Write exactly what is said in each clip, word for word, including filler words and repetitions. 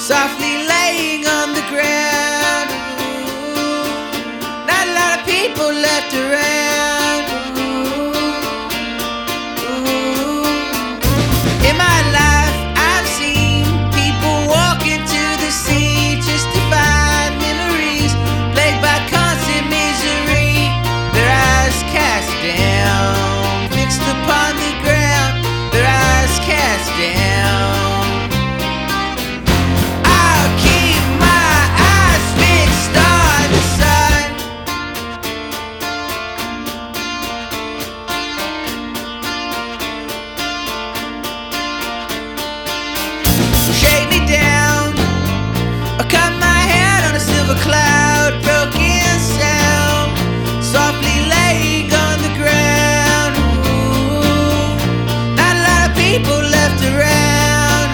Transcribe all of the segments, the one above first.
softly laying on the ground. Ooh, not a lot of people left around. Ooh, ooh. In my life, I've seen people walk into the sea just to find memories plagued by constant misery. Their eyes cast down, fixed upon the ground. Their eyes cast down. Shake me down, or cut my head on a silver cloud, broken sound, softly laying on the ground. Ooh, not a lot of people left around.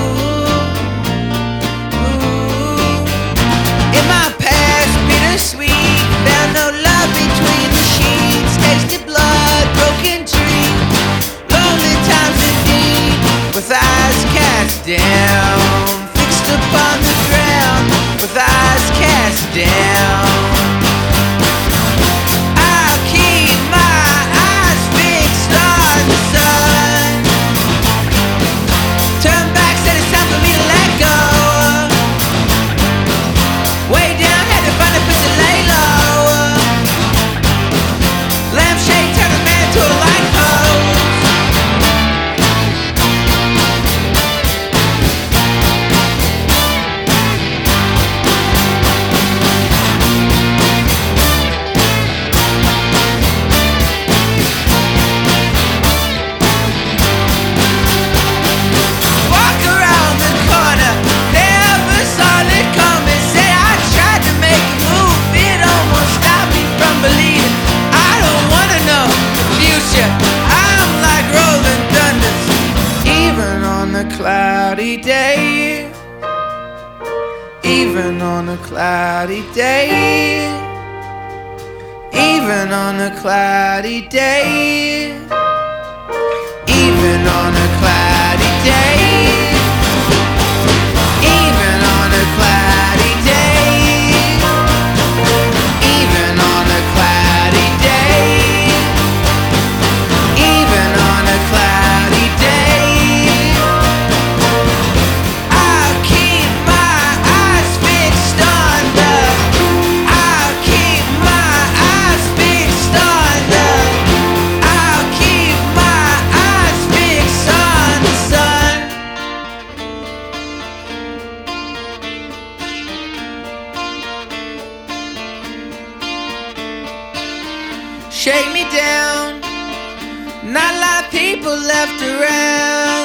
Ooh, ooh. In my past, bittersweet, found no love between the sheets, tasted blood, broken tree, lonely times indeed, with eyes cast down, fixed upon the ground, with eyes cast down. I'll keep my eyes fixed on the sun. Turn back, said it's time for me to let go. Way down, had to find a place to lay low. Lampshade turned a man to a light pole. Cloudy day, even on a cloudy day, even on a cloudy day, even on a cloudy day, even on a cloudy day, even on a cloudy day, even on a cloudy day. Shake me down, not a lot of people left around.